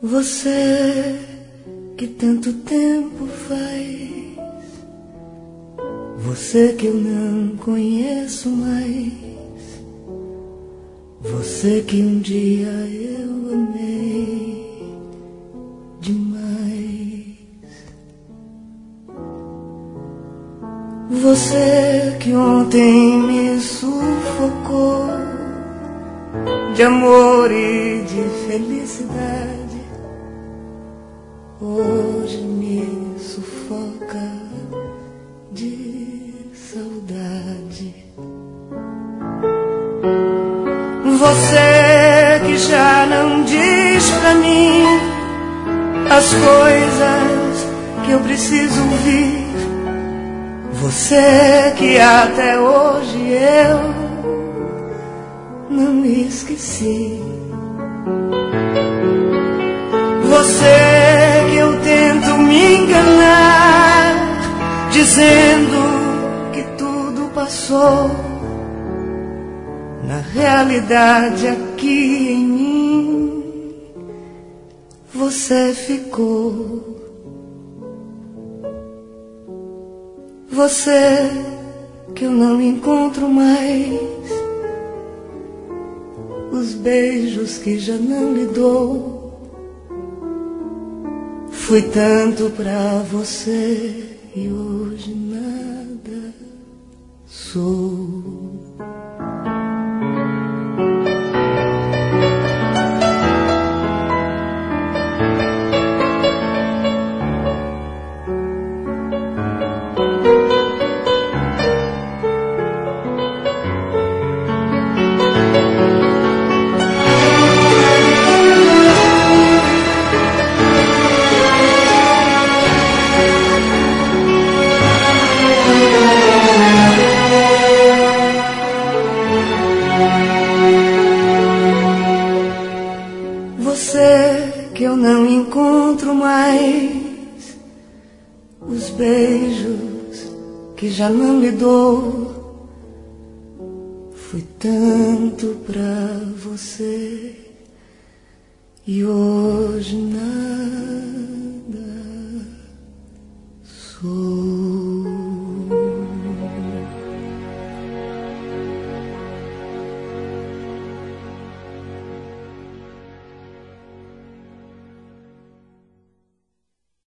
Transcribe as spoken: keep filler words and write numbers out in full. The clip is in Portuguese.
Você que tanto tempo faz, você que eu não conheço mais, você que um dia eu amei demais. Você que ontem me sufocou de amor e de felicidade, hoje me sufoca de saudade. Você que já não diz pra mim as coisas que eu preciso ouvir, você que até hoje eu não me esqueci. Você que eu tento me enganar, dizendo que tudo passou, na realidade aqui em mim você ficou. Você que eu não encontro mais, os beijos que já não lhe dou, fui tanto pra você e hoje nada sou. Você que eu não encontro mais, os beijos que já não lhe dou, fui tanto pra você e hoje nada